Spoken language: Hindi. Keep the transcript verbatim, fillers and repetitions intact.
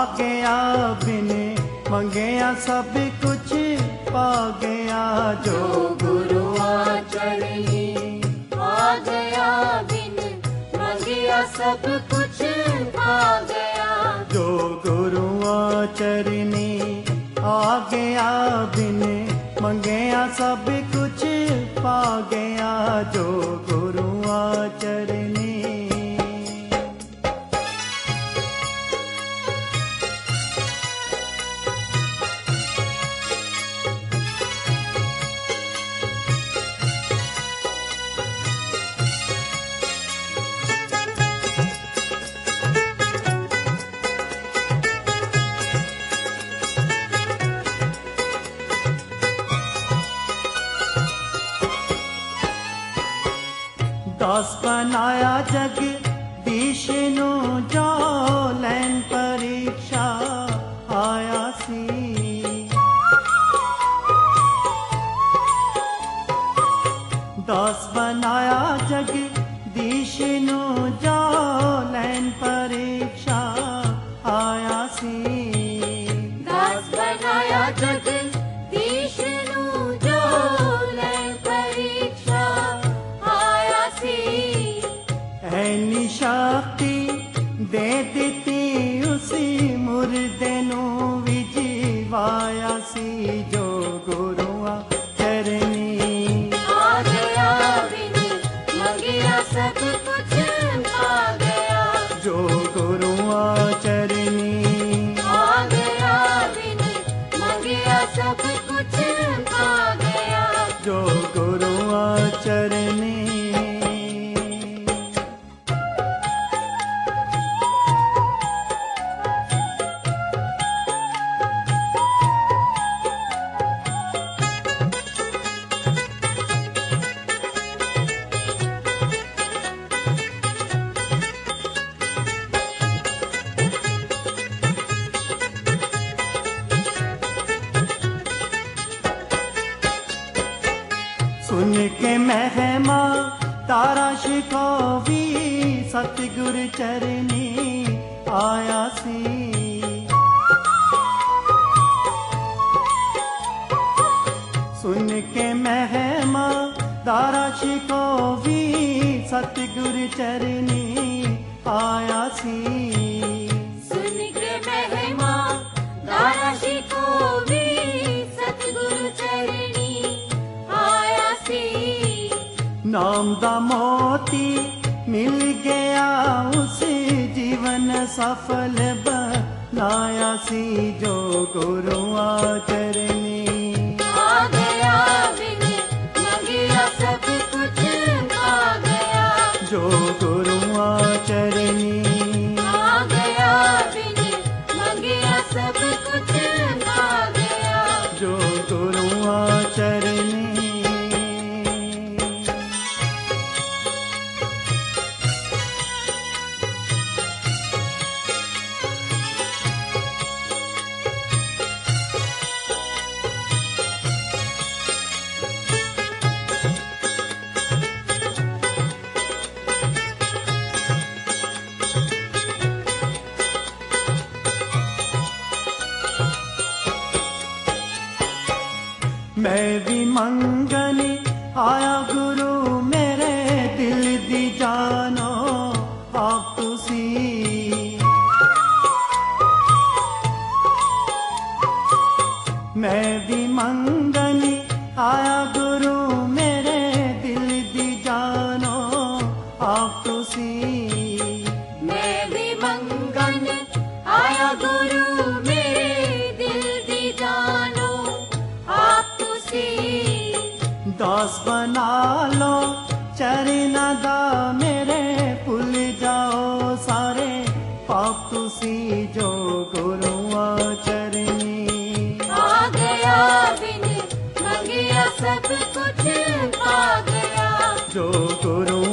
गया बिन मंगया सब कुछ पा गया। जो गुरु आचरणी आ गया बिन मंगया सब कुछ पा गया। जो गुरु आचरणी आ गया बिन मंगया सब कुछ पा गया। जो गुरु आचरणी दास बनाया जग विष्णु जो लैन परीक्षा आया सी। दास बनाया जग विष्णु जो लैन परीक्षा आया सी। दास बनाया जग विष्णु जो लैन परीक्षा आया सी। ऐनी शक्ति दे दिती उसी मुर्दे नू विजीवाया सी। जो गुरु आचरणी आ गया बिन मंगया सब कुछ पा गया। जो गुरु आचरणी आ गया बिन मंगया सब कुछ पा गया। जो गुरु आचरणी सुन के महिमा तारा शिकोवी सतगुर चरणी आया सी। सुन के महिमा तारा शिकोवी सतगुर चरणी आया सी। सुन के महिमा दारा शिकोवी सतगुरु चरणी आया सी। नाम दा मोती मिल गया उस जीवन सफल बनाया सी। जो गुरु आचरणी आ गया बिन मंगया सब कुछ पा गया। जो गुरु आचरणी आ गया बिन मंगया सब कुछ पा गया। जो गुरु आचरणी मैं भी मंगन आया गुरु मेरे दिल दी जानो आप तुसी। मैं भी मंगन आया गुरु मेरे दिल दी जानो आप तुसी। मैं भी मंगन आया गुरु मेरे दिल दी जानो आप तुसी। दास बना लो चरना दा मेरे भुल जाओ सारे पाप तुसी। जो गुरु आचरणी आ गया बिन मंगया सब कुछ पा गया। जो गुरु